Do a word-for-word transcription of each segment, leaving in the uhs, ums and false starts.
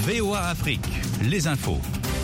V O A Afrique, les infos.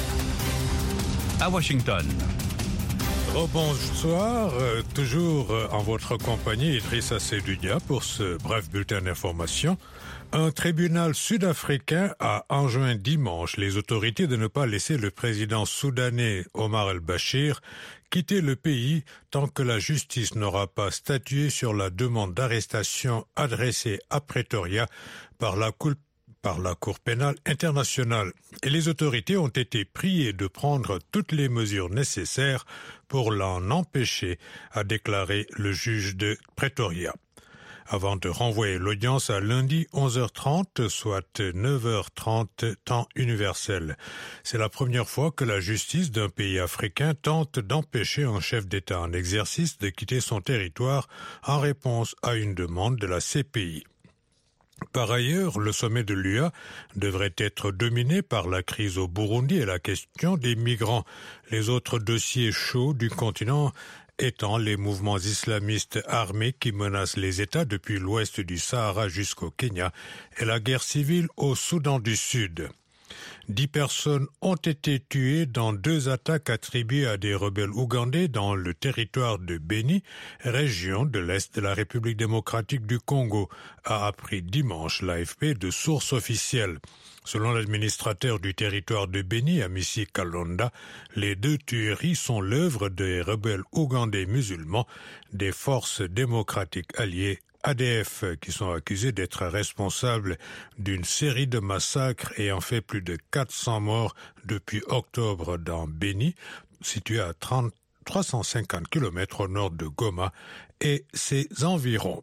À Washington. Rebonsoir, euh, toujours euh, en votre compagnie, Idrissa Seydounia pour ce bref bulletin d'information. Un tribunal sud-africain a enjoint dimanche les autorités de ne pas laisser le président soudanais Omar el-Bashir quitter le pays tant que la justice n'aura pas statué sur la demande d'arrestation adressée à Pretoria par la Cour par la Cour pénale internationale. Et les autorités ont été priées de prendre toutes les mesures nécessaires pour l'en empêcher, a déclaré le juge de Pretoria. Avant de renvoyer l'audience à lundi onze heures trente, soit neuf heures trente temps universel. C'est la première fois que la justice d'un pays africain tente d'empêcher un chef d'État en exercice de quitter son territoire en réponse à une demande de la C P I. Par ailleurs, le sommet de l'U A devrait être dominé par la crise au Burundi et la question des migrants. Les autres dossiers chauds du continent étant les mouvements islamistes armés qui menacent les États depuis l'ouest du Sahara jusqu'au Kenya et la guerre civile au Soudan du Sud. Dix personnes ont été tuées dans deux attaques attribuées à des rebelles ougandais dans le territoire de Beni, région de l'Est de la République démocratique du Congo, a appris dimanche l'A F P de sources officielles. Selon l'administrateur du territoire de Beni, Amisi Kalonda, les deux tueries sont l'œuvre des rebelles ougandais musulmans, des forces démocratiques alliées A D F, qui sont accusés d'être responsables d'une série de massacres ayant fait plus de quatre cents morts depuis octobre dans Beni, situé à trente, trois cent cinquante kilomètres au nord de Goma et ses environs.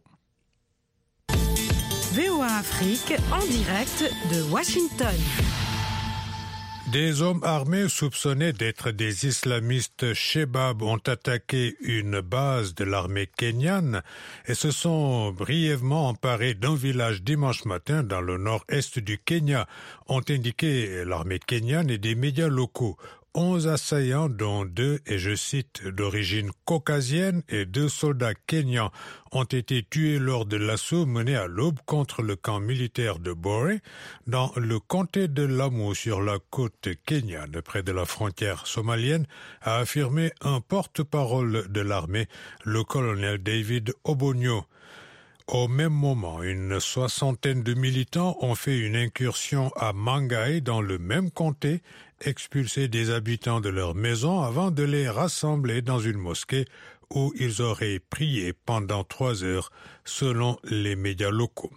V O A Afrique en direct de Washington. Des hommes armés soupçonnés d'être des islamistes Shebab ont attaqué une base de l'armée kenyane et se sont brièvement emparés d'un village dimanche matin dans le nord-est du Kenya, ont indiqué l'armée kenyane et des médias locaux. Onze assaillants, dont deux, et je cite, d'origine caucasienne et deux soldats kenyans, ont été tués lors de l'assaut mené à l'aube contre le camp militaire de Bore, dans le comté de Lamu, sur la côte kenyane, près de la frontière somalienne, a affirmé un porte-parole de l'armée, le colonel David Obonyo. Au même moment, une soixantaine de militants ont fait une incursion à Mangai, dans le même comté, expulsé des habitants de leur maison avant de les rassembler dans une mosquée où ils auraient prié pendant trois heures, selon les médias locaux.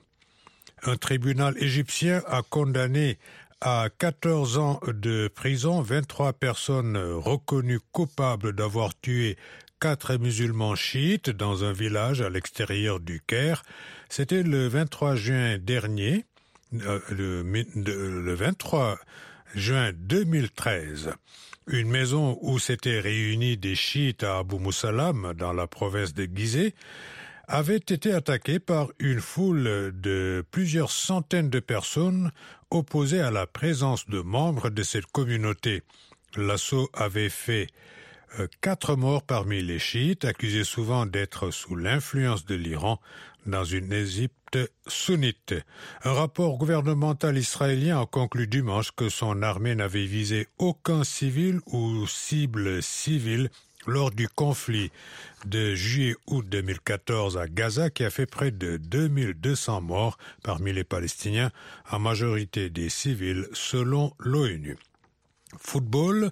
Un tribunal égyptien a condamné à quatorze ans de prison vingt-trois personnes reconnues coupables d'avoir tué quatre musulmans chiites dans un village à l'extérieur du Caire. C'était le vingt-trois juin dernier, euh, le, le vingt-trois juin deux mille treize. Une maison où s'étaient réunis des chiites à Abu Musalam, dans la province de Gizeh, avait été attaquée par une foule de plusieurs centaines de personnes opposées à la présence de membres de cette communauté. L'assaut avait fait euh, quatre morts parmi les chiites, accusés souvent d'être sous l'influence de l'Iran dans une Égypte sunnite. Un rapport gouvernemental israélien a conclu dimanche que son armée n'avait visé aucun civil ou cible civile lors du conflit de juillet-août deux mille quatorze à Gaza, qui a fait près de deux mille deux cents morts parmi les Palestiniens, en majorité des civils, selon l'ONU. Football,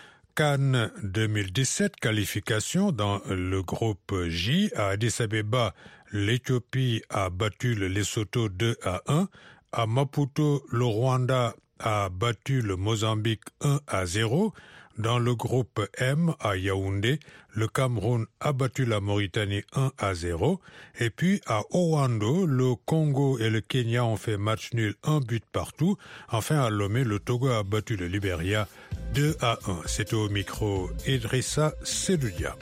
CAN deux mille dix-sept, qualification dans le groupe J. À Addis Abeba, l'Éthiopie a battu le Lesotho deux à un. À Maputo, le Rwanda a battu le Mozambique un à zéro. Dans le groupe M, à Yaoundé, le Cameroun a battu la Mauritanie un à zéro. Et puis à Owando, le Congo et le Kenya ont fait match nul, un but partout. Enfin à Lomé, le Togo a battu le Libéria deux à un. C'était au micro Idrissa Seydounia.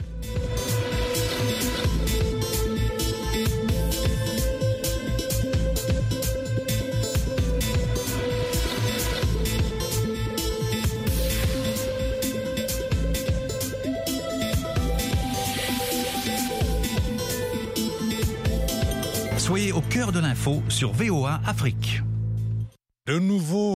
Soyez au cœur de l'info sur V O A Afrique. De nouveau